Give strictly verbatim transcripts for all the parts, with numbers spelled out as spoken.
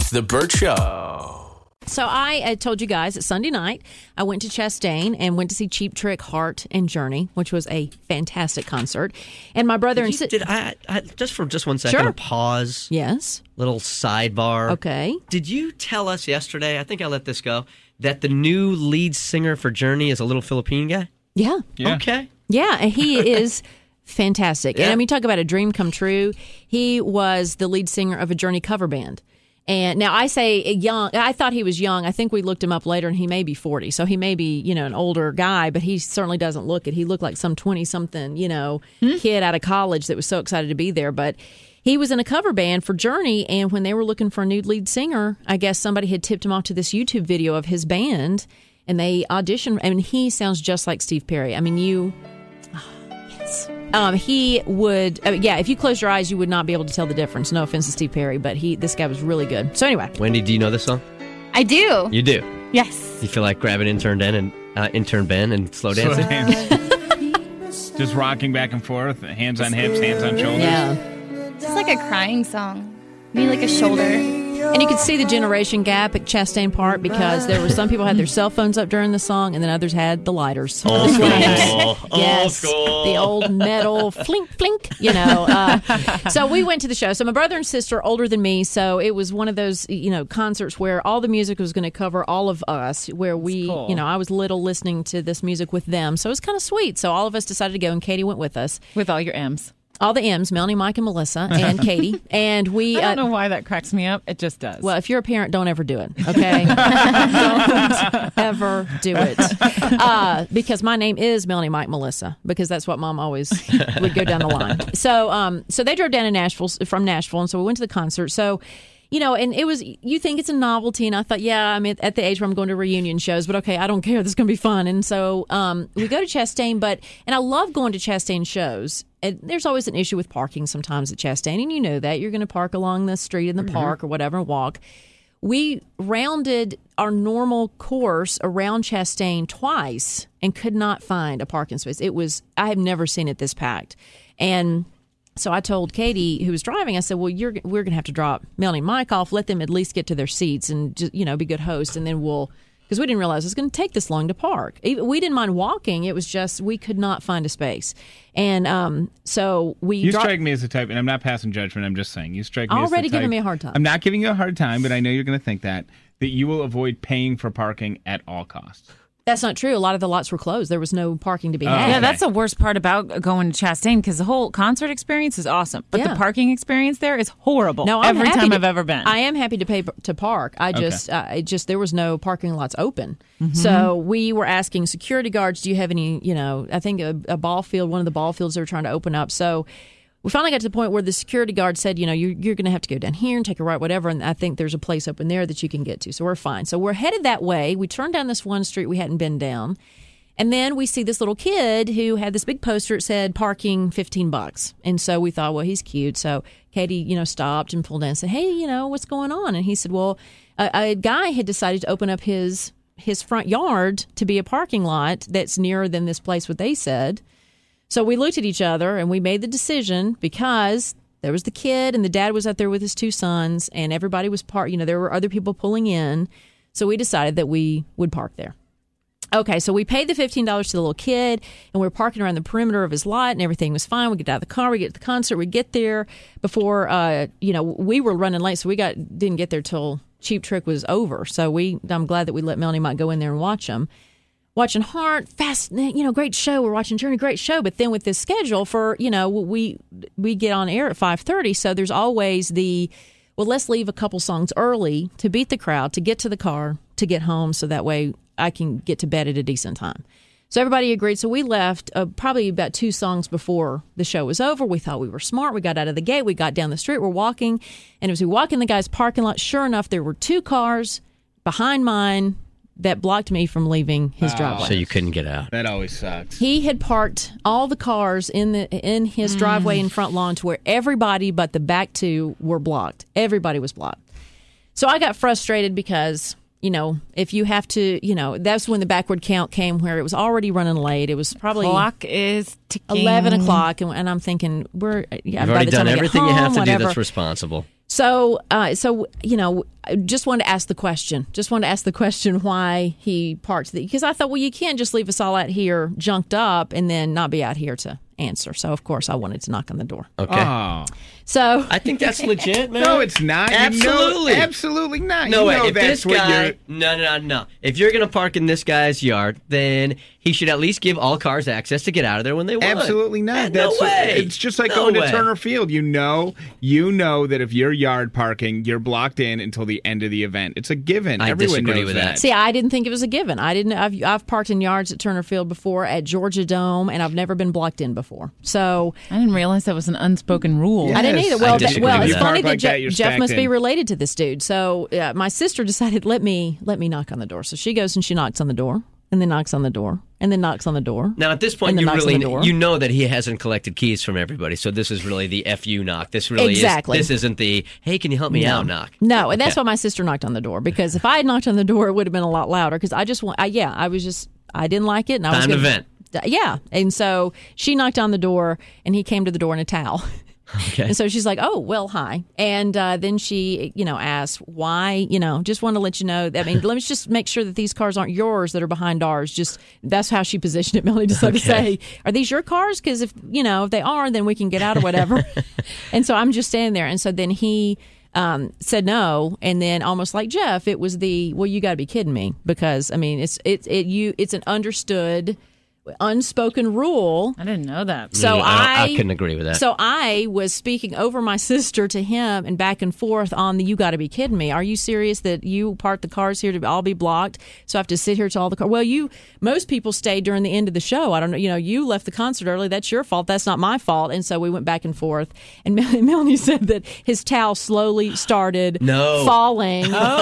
It's the Burt Show. So I, I told you guys that Sunday night I went to Chastain and went to see Cheap Trick, Heart, and Journey, which was a fantastic concert. And my brother did and you, si- did I, I just for just one second Sure. a pause? Yes. Little sidebar. Okay. Did you tell us yesterday? I think I let this go. That the new lead singer for Journey is a little Philippine guy. Yeah. Yeah. Okay. Yeah, and he is fantastic. Yeah. And I mean, talk about a dream come true. He was the lead singer of a Journey cover band. And now I say young, I thought he was young. I think we looked him up later and he may be forty. So he may be, you know, an older guy, but he certainly doesn't look it. He looked like some twenty-something, you know, hmm? kid out of college that was so excited to be there. But he was in a cover band for Journey, and when they were looking for a new lead singer, I guess somebody had tipped him off to this YouTube video of his band, and they auditioned. I mean, he sounds just like Steve Perry. I mean, you... Yes. Um, he would, uh, yeah, if you close your eyes, you would not be able to tell the difference. No offense to Steve Perry, but he, this guy was really good. So anyway. Wendy, do you know this song? I do. You do? Yes. You feel like grabbing intern Ben and uh, intern Ben and slow dancing? Slow dance. Just rocking back and forth, hands on hips, hands on shoulders. Yeah. It's like a crying song. Need like a shoulder. And you could see the generation gap at Chastain Park because there were some people had their cell phones up during the song, and then others had the lighters. Old school. Yes, Old school. the old metal flink flink. You know. Uh, so we went to the show. So my brother and sister are older than me, so it was one of those you know concerts where all the music was going to cover all of us. Where we, cool. you know, I was little listening to this music with them, so it was kind of sweet. So all of us decided to go, and Katie went with us. With all your M's. All the M's, Melanie, Mike, and Melissa, and Katie. And we... I don't uh, know why that cracks me up. It just does. Well, if you're a parent, don't ever do it, okay? Don't ever do it. Uh, because my name is Melanie, Mike, Melissa, because that's what Mom always would go down the line. So um, so they drove down to Nashville, from Nashville, and so we went to the concert. So... You know, and it was, you think it's a novelty, and I thought, yeah, I'm at the age where I'm going to reunion shows, but okay, I don't care. This is going to be fun. And so um, we go to Chastain, but, and I love going to Chastain shows. And there's always an issue with parking sometimes at Chastain, and you know that. You're going to park along the street in the mm-hmm. park or whatever and walk. We rounded our normal course around Chastain twice and could not find a parking space. It was, I have never seen it this packed. And so I told Katie, who was driving, I said, well, you're, we're going to have to drop Melanie and Mike off, let them at least get to their seats and, just, you know, be good hosts, and then we'll, because we didn't realize it was going to take this long to park. We didn't mind walking. It was just we could not find a space. And um, so we... You dro- strike me as the type, and I'm not passing judgment, I'm just saying, you strike me as the type... Already giving me a hard time. I'm not giving you a hard time, but I know you're going to think that, that you will avoid paying for parking at all costs. That's not true. A lot of the lots were closed. There was no parking to be had. Oh, yeah, okay. that's the worst part about going to Chastain, because the whole concert experience is awesome, but Yeah. the parking experience there is horrible. No, I'm every happy time to- I've ever been. I am happy to pay p- to park. I Okay. just, uh, it just there was no parking lots open. So we were asking security guards, "Do you have any?" You know, I think a, a ball field, one of the ball fields they were trying to open up. So we finally got to the point where the security guard said, "You know, you're you're going to have to go down here and take a right, whatever." And I think there's a place open there that you can get to. So we're fine. So we're headed that way. We turned down this one street we hadn't been down. And then we see this little kid who had this big poster that said parking fifteen bucks. And so we thought, well, he's cute. So Katie, you know, stopped and pulled in and said, hey, you know, what's going on? And he said, well, a, a guy had decided to open up his his front yard to be a parking lot that's nearer than this place, what they said. So we looked at each other and we made the decision, because there was the kid and the dad was out there with his two sons and everybody was parked. You know, there were other people pulling in. So we decided that we would park there. Okay, so we paid the fifteen dollars to the little kid, and we were parking around the perimeter of his lot, and everything was fine. We get out of the car, we get to the concert, we get there before, uh, you know, we were running late, so we got didn't get there till Cheap Trick was over. So we, I'm glad that we let Melanie Mike go in there and watch them. Watching Heart, fast, you know, great show. We're watching Journey, great show. But then with this schedule for, you know, we we get on air at five thirty, so there's always the, well, let's leave a couple songs early to beat the crowd, to get to the car, to get home, so that way I can get to bed at a decent time. So everybody agreed. So we left uh, probably about two songs before the show was over. We thought we were smart. We got out of the gate. We got down the street. We're walking. And as we walk in the guy's parking lot, sure enough, there were two cars behind mine that blocked me from leaving his Oh. driveway. So you couldn't get out. That always sucks. He had parked all the cars in the in his Mm. driveway and front lawn to where everybody but the back two were blocked. Everybody was blocked. So I got frustrated because, you know, if you have to, you know, that's when the backward count came where it was already running late. It was probably Clock is ticking. eleven o'clock, and, and I'm thinking, we're yeah, You've by already the time done I get everything you home, have to whatever. do that's responsible. So, uh, so you know, I just wanted to ask the question. Just wanted to ask the question why he parked the. Because I thought, well, you can't just leave us all out here junked up and then not be out here to answer. So, of course, I wanted to knock on the door. Okay. Oh. So I think that's legit, man. No, it's not. Absolutely. You know, absolutely not. No you way. know If that's this what guy, you're... no, no, no, no. If you're going to park in this guy's yard, then he should at least give all cars access to get out of there when they want. Absolutely not. Man, That's no way. It's just like No going way. to Turner Field. You know, you know that if you're yard parking, you're blocked in until the end of the event. It's a given. I Everyone disagree knows with that. that. see, I didn't think it was a given. I didn't. I've I've parked in yards at Turner Field before, at Georgia Dome, and I've never been blocked in before. So I didn't realize that was an unspoken rule. Yeah. I didn't Yes. either. Well, I th- disagree well, with it's that. funny If you that, park like Je- that, you're Jeff stacked must be in. related to this dude. So uh, my sister decided let me let me knock on the door. So she goes and she knocks on the door, and then knocks on the door, and then knocks on the door. Now, at this point, And then you knocks on really the door. you know that he hasn't collected keys from everybody. So this is really the F U knock. This really Exactly. is. This isn't the hey, can you help me No. out knock. No, and that's Okay. why my sister knocked on the door, because if I had knocked on the door, it would have been a lot louder. Because I just want, I, yeah, I was just, I didn't like it, and I was Time to gonna, vent. Yeah, and so she knocked on the door, and he came to the door in a towel. Okay. And so she's like, "Oh, well, hi." And uh, then she, you know, asked why. You know, just want to let you know. I mean, let me just make sure that these cars aren't yours that are behind ours. Just that's how she positioned it. Melanie decided to Okay. say, "Are these your cars? Because if you know if they are, then we can get out or whatever." And so I'm just standing there. And so then he um, said no, and then almost like Jeff, it was the well, you got to be kidding me, because I mean, it's it's it you it's an understood, unspoken rule. I didn't know that. So Mm, I, I, I couldn't agree with that. So I was speaking over my sister to him and back and forth on the "you got to be kidding me. Are you serious that you parked the cars here to all be blocked? So I have to sit here till all the cars." Well, you most people stayed during the end of the show. I don't know. You know, you left the concert early. That's your fault. That's not my fault. And so we went back and forth. And Mel- Melanie said that his towel slowly started No. falling. Oh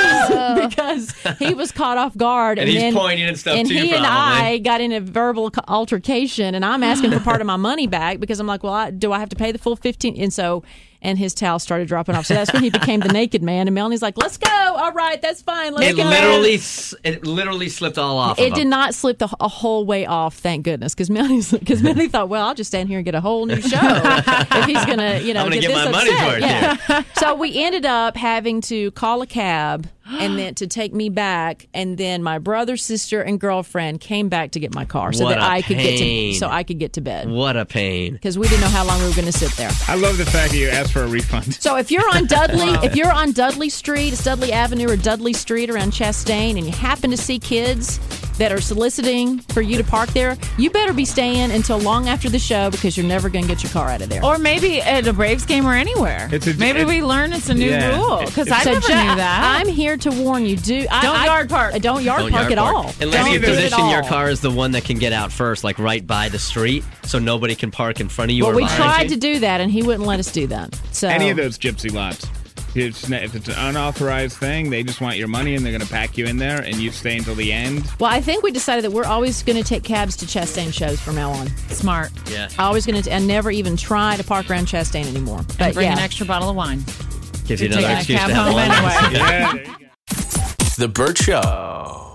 no! Because he was caught off guard. And And, he's then, pointing and stuff and too, he and probably. I got in a verbal co- altercation, and I'm asking for part of my money back because I'm like, well, I, do I have to pay the full fifteen? And so, and his towel started dropping off. So that's when he became the naked man. And Melanie's like, let's go. All right, that's fine. Let's it go. literally, s- it literally slipped all off. It of did him. not slip the a whole way off, thank goodness, because Melanie's because Melanie thought, well, I'll just stand here and get a whole new show if he's gonna, you know, I'm gonna get get this my money's upset. worth Yeah. So we ended up having to call a cab and then to take me back, and then my brother, sister, and girlfriend came back to get my car so What that a I could get to pain. so I could get to bed What a pain. because we didn't know how long we were going to sit there. I love the fact that you asked for a refund. So if you're on Dudley, if you're on Dudley Street, it's Dudley Avenue or Dudley Street around Chastain, and you happen to see kids that are soliciting for you to park there, you better be staying until long after the show because you're never going to get your car out of there. Or maybe at a Braves game or anywhere. It's a- maybe it- we learn it's a new Yeah. rule because I So never Je- knew that. I'm here to warn you. Do I, Don't I- yard park. uh, Don't yard Don't park yard at park. all. Unless Don't you do it at position your all. car as the one that can get out first, like right by the street, so nobody can park in front of you Well, or we behind tried you. to do that, and he wouldn't let us do that. So Any of those gypsy lots. It's, if it's an unauthorized thing, they just want your money and they're going to pack you in there and you stay until the end. Well, I think we decided that we're always going to take cabs to Chastain shows from now on. Smart. Yeah. Always going to, and never even try to park around Chastain anymore. But And bring yeah. an extra bottle of wine. Gives you Take another that excuse cab to have home one. anyway. Yeah, there you go. The Burt Show.